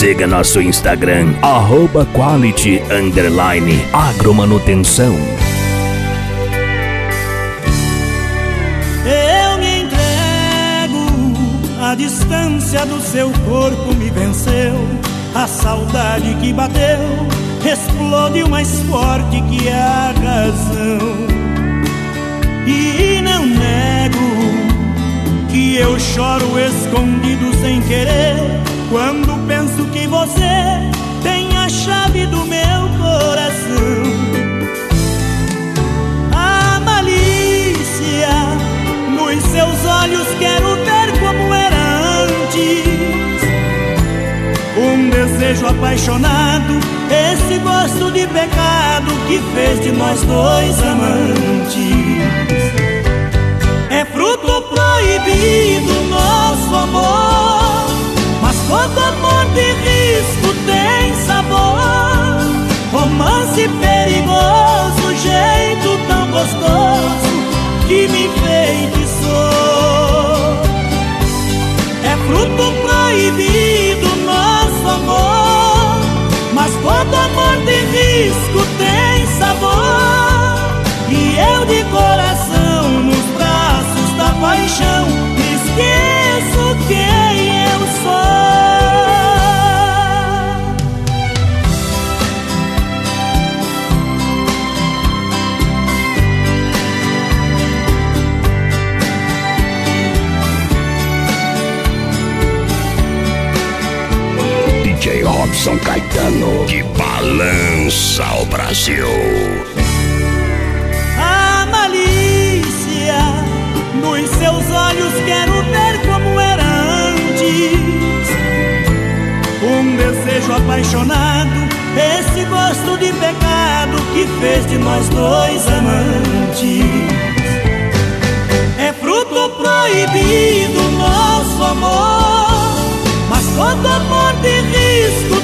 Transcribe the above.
Siga nosso Instagram, @quality_agromanutenção. Eu me entrego, a distância do seu corpo me venceu. A saudade que bateu explodiu mais forte que a razão. E não nego que eu choro escondido sem querer, quando penso que você tem a chave do meu coração. A malícia nos seus olhos quero ver como era antes. Um desejo apaixonado, esse gosto de pecado que fez de nós dois amantes. É fruto proibido nosso amor, mas todo amor de risco tem sabor. Romance perigoso, jeito tão gostoso que me enfeitiçou. É fruto proibido nosso amor, mas todo amor de risco tem sabor. E eu de coração nos braços da paixão esqueço quem eu sou. DJ Robson Caetano, que balança o Brasil. A malícia nos seus olhos quero ver como era antes. Um desejo apaixonado, esse gosto de pecado que fez de nós dois amantes. É fruto proibido nosso amor, mas todo amor de risco